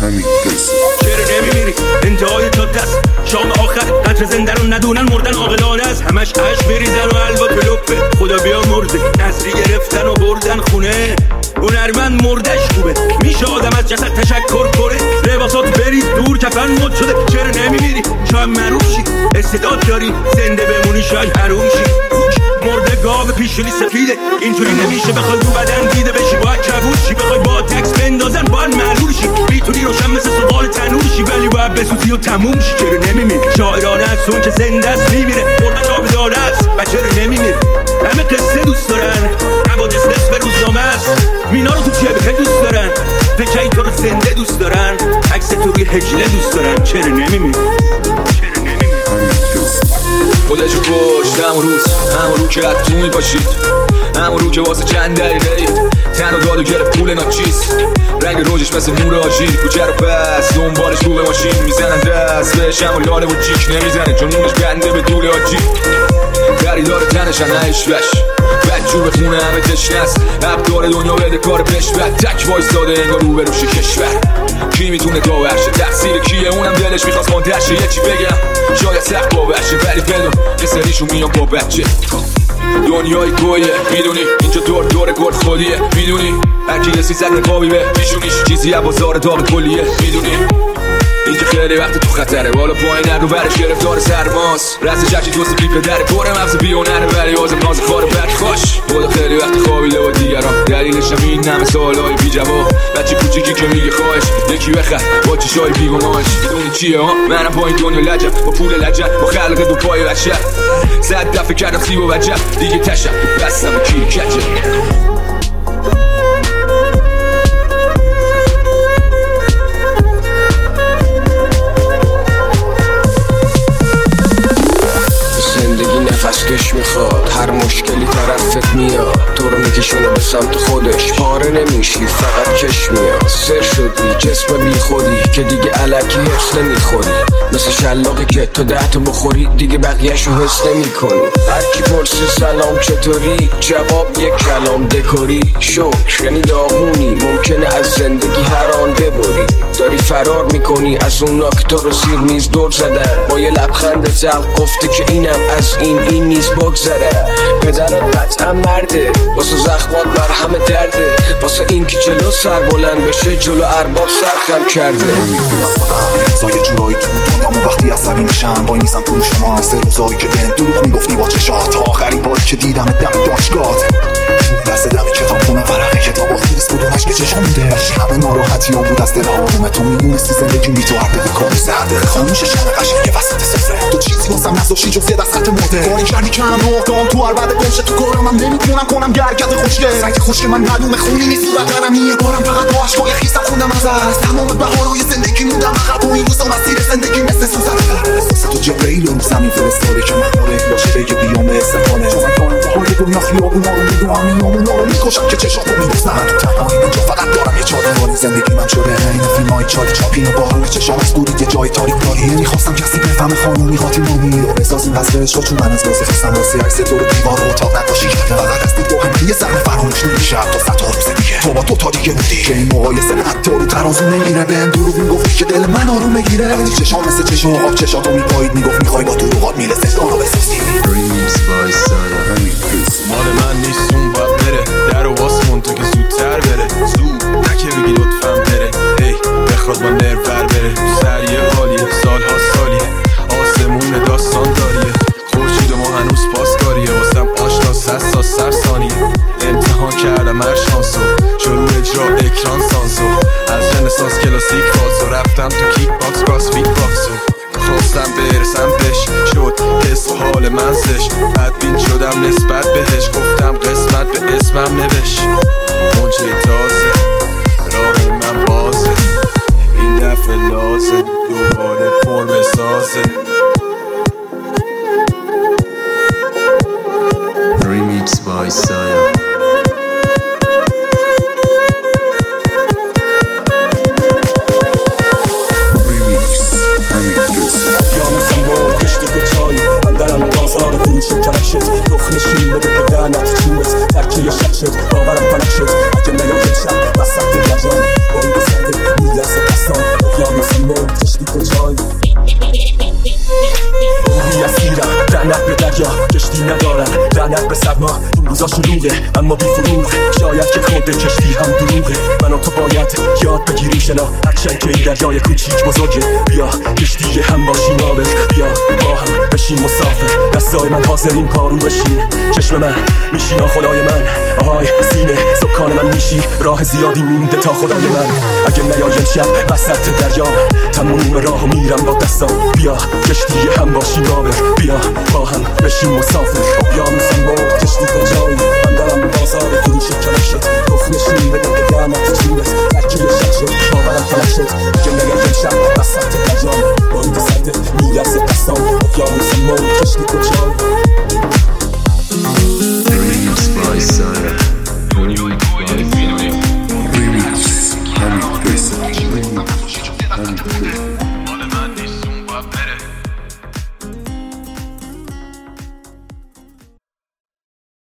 همین قصه. چرا نمیمیری؟ انتهای جاده است، شام آخر قطر زنده رو ندونن مردن عاقلانه است. همش عشق بریزن و حلوا پلوپه، خدا بیا مرده نصری گرفتن و بردن خونه. هنرمند مردش خوبه، میشه آدم از جسد تشکر کنه. لباسات بریز دور کفن مد شده، چرا نمیمیری؟ شاید معروف شی، استعداد داری زنده بمونی، شاید حروم شی. مرده گاو پیشونی سفیده، اینطوری نمیشه بخوای رو بدن دیده بشی. باید کبود شی، بخوای با تکس بندازن باید معلول شی. میتونی روشن مثل سوال تنور شی، ولی باید بسوزی و تموم شی. چرا نمیمیری؟ شاعرانه است اون که زنده است میمیره، مردن آبداره است و چرا نمیمیری؟ همه قصه دوست دارن، حوادث نصف روزنامه است. مینا رو تو جبهه دوست دارن، فکر تو رو زنده دوست دارن، عکس تو روی هجله دوست دارن. چرا نمیمیری؟ خودشو کشت همون رو که حتمی باشید، همون رو که واسه چند دقیقه تن و داد و گرفت پول ناچیز. رنگ روزش مثل نور آجیل، کوچه رو بس دنبالش رو به ماشین میزنن دست بهش، همون لاله و جیک نمیزنه چون نونش بنده به دول آجی. خریدار تنشن نشوش بدجور به خونه همه تشنه است. ابدار دنیا بده کار بش بد، تک وایس داده انگار رو به روش کشور. کی میتونه داورشه؟ تقصیر کیه؟ اونم دلش میخواست منتشه. یه چی بگم شاید سخت باورشه، ولی بدون یه سریشون میان با بچه. دنیای گویه میدونی، اینجا دور گرد خودیه میدونی. هرکی رسی زد نقابی به پیشونیش، چیزی بازار داغ کلیه میدونی. اینجا خیلی وقت تو خطره، بالا پایین نرو برش گرفتار سرماست. رسش هرچی توست بی پدره، پر مغز بیونره ولی آزم ناز خار بد خوش. بودا خیلی وقت خوابیده و دیگران، دلیلش هم این همه سوالای بی جواب. بچه کوچیکی که میگه خواهش یکی بخر با چشای بیگناهش. میدونی چیه ها؟ منم با این دنیا لجم، با پول لجم، با خلق دو پای بچه. 100 دفعه کردم سیب و بچه دیگه تشم بستم و کی کچه. نفسکش میخواد، هر مشکلی طرفت میاد، تو رو میکشونه به سمت خودش. پاره نمیشی فقط کش میاد، سر شدی جسم بی خودی که دیگه علکی حس نمیخوری. مثل شلاقی که تو 10 تا بخوری دیگه بقیهشو حس نمیکنی. هرکی پرسه سلام چطوری، جواب یک کلام دکوری. شکر یعنی داغونی، ممکنه از زندگی هر آن ببری. داری فرار میکنی از اونا که تو رو زیر میز دور زدن، با یه لبخند زلق گفته که اینم از این نیز بگذره. پدرت قطعا مرده، واسه زخمات مرهم درده، واسه این که جلو سر بلند بشه جلو ارباب سرخم کرده. زای جورایی تو دنیامو وقتی عصبی میشم وای نیستم تو شما. سه روزایی که بهم دروغ میگفتی با چشات، تا آخرین باری که دیدم دم دانشگاهت دست دم کتاب خونه ورقه کتاب خیس بودونش که چشم میده. همه ناراحتی هم بود از دل آرومه، تو میدونستی زندگی بی تو عرده کاری زرده. خاموش شنه قشنگه وسط سفره، تو چیزی واسم نذاشتی جز یه دست خط مرده. کاری کردی که هم نقطام تو هر بعد گمشه تو کارم هم نمیتونم کنم گرگت خوشگه. سنگ خوشگه من معلومه خونی نیست بدنم یه بارم فقط با عشقای خیسم خوندم از تمام بهارای زندگی موندم عقب و این روزا مسیر زندگی مثل سوزن. تو جبرئیل رو زمین فرستاده که مخاره باشه بگه بیام به استفاده. حال دنیا خیابونا رو میدونم میامونا رو میکشم که چشاتو میدوزن. تو تنهایی اینجا فقط دارم یه چادر زندگی من شده این فیلمای چالی چاپین و باور چشام از دوری یه جای تاریک داری. نمیخواستم کسی بفهمه خانومی خاطیمونی رو بسازیم واسه عشق، چون من از واسه خواستم واسه عکس تو رو دیوار و اتاق نقاشی کردم. فقط از تو هم یه ذره فراموش نمیشه تا 100 تا روز دیگه تو با تو تا دیگه بودی که این مقایسه حتی رو ترازو نمیره. بهم دروغ میگفتی که دل من آروم بگیره، ولی چشام مثل چشم آب چشاتو میپایید میگفت میخوای با دروغات میلسش دارو بسازی. مال من نیست اون باید بره، در و واسمون تو که زودتر بره. زود نکه بگی لطفم بره، هی بخواد با نر بر بره. تو سر یه حالیه سالها سالیه، آسمون داستان داریه. خورشید و ما هنوز پاسکاریه، واسم آشناس حساس سرسانیه. امتحان کردم هر شانسو، شروع اجرا اکران سانسو. از رنسانس کلاسیک فازو رفتم تو کیک باکس کراسفیت باکسو. خواستم برسم بهش شد حس و حال من زش، بدبین شدم نسبت بهش، گفتم قسمت به اسمم نوش. منچه تازه راه من بازه، این دفعه لازم دوباره فرم سازه. Remix by Saya. درم بازار فروش کلک شد، رخ نشین بده به دهنت چوبت ترکیه شک شد، باورم پلک شد. اگه نیاد شب وسط درجان با این بسنده دریا کشتی ندارم لعنت به سرما این روزا شلوغه اما بی فروغ شاید که خود کشتی هم دروغه من و تو باید یاد بگیریم شنا هرچند که این دریای کوچیک بزرگه بیا کشتی هم باشیم آبر بیا با هم بشیم مسافر دستای من حاضرین پارو بشین چشم من میشینا خدای من آهای سینه سکان من میشی راه زیادی مونده تا خدای من اگه نیایم شب وسط دریا تموم راهو میرم با دستام بیا کشتی هم باشیم آبر بیا با هم بشیم مسافر اقیانوسم مرد کشتی کجایی من دارم بازار فروش کلاشت گفتنشین بده به دمت چیرست ترکیه شد شد باورم فلک شد اگه نیایم شب وسط دریا بارید سرده میرسه دستام اقیانوسم مرد کشتی کجایی